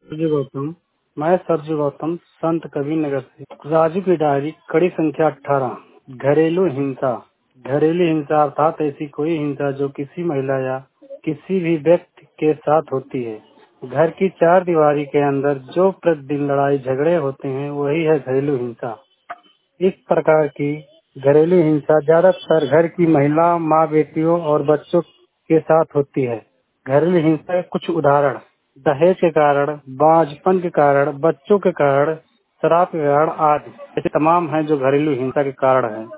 सरजू गौतम। मैं सरजू गौतम संत कबीर नगर से। राजू की डायरी कड़ी संख्या 18। घरेलू हिंसा। घरेलू हिंसा अर्थात ऐसी कोई हिंसा जो किसी महिला या किसी भी व्यक्ति के साथ होती है। घर की चार दीवारी के अंदर जो प्रतिदिन लड़ाई झगड़े होते हैं वही है घरेलू हिंसा। इस प्रकार की घरेलू हिंसा ज्यादातर घर की महिला, माँ, बेटियों और बच्चों के साथ होती है। घरेलू हिंसा के कुछ उदाहरण: दहेज के कारण, बांझपन के कारण, बच्चों के कारण, शराब के कारण आदि। ऐसे तमाम हैं जो घरेलू हिंसा के कारण हैं।